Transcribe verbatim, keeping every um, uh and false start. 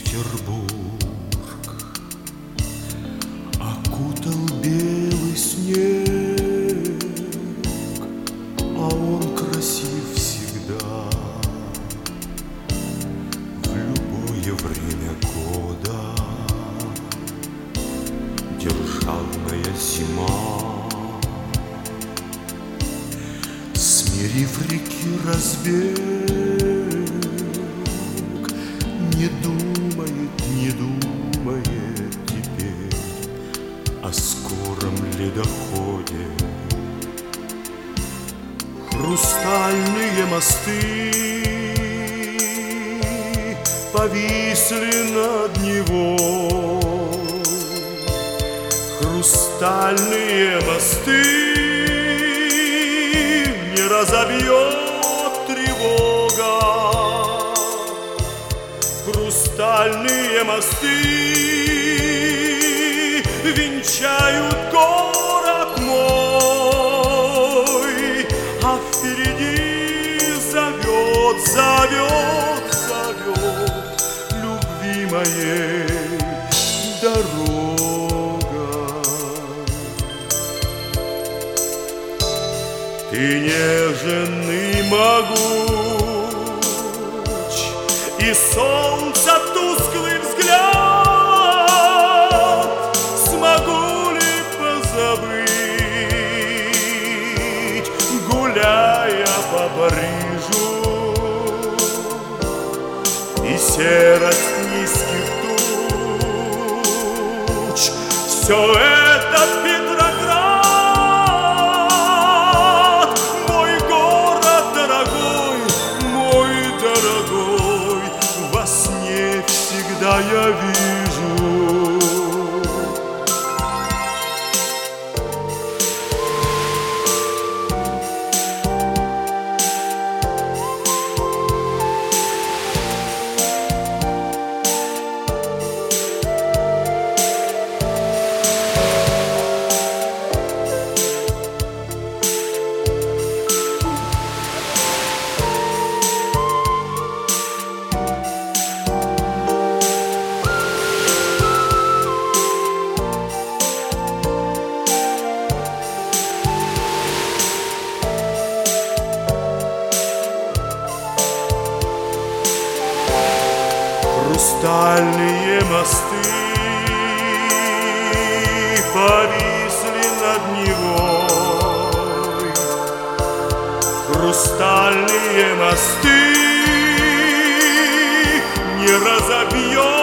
Петербург окутал белый снег, а он красив всегда в любое время года. Державная зима, смирив реки разбег, не думает, не думает теперь о скором ледоходе. Хрустальные мосты повисли над Невой, хрустальные мосты не разобьет тревога. Хрустальные мосты венчают город мой, а впереди зовет, зовет, зовет любви моей дорога. Ты нежный, могуч, и солнца тусклый взгляд. Смогу ли позабыть, гуляя по Парижу, и серость низких туч? Все это Петроград, мой город дорогой, мой дорогой, во сне всегда я вижу. Хрустальные мосты повисли над Невой, хрустальные мосты не разобьет